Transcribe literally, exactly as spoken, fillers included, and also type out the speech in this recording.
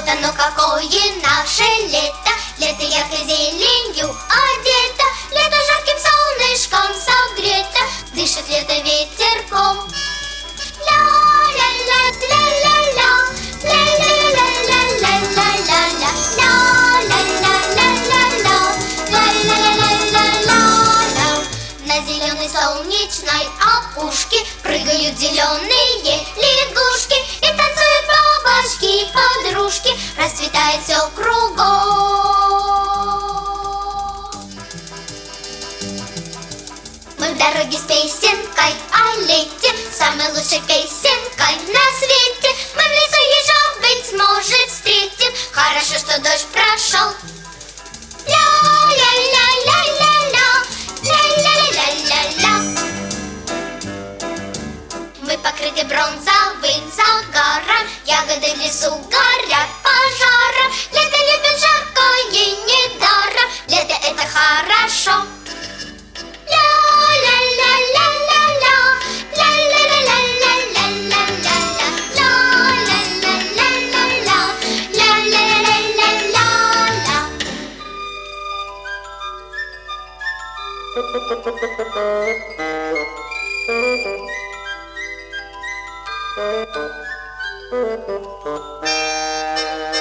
но какое наше лето? Лето яркой зеленью одето, лето жарким солнышком согрето, дышит лето ветерком. На зеленой солнечной опушке прыгают зеленые лягушки и танцуют бабочки-подружки, расцветает все кругом. Мы в дороге с песенкой о лете, самой лучшей песенкой на свете. Мы в лесу ежа, быть может, встретим, хорошо, что дождь прошел. Ля-ля-ля-ля-ля-ля, ля-ля-ля-ля-ля. Мы покрыты бронзовым загаром, ягоды в лесу горят пожаром. Лето любит жаркое недаром, лето это хорошо. Thank you.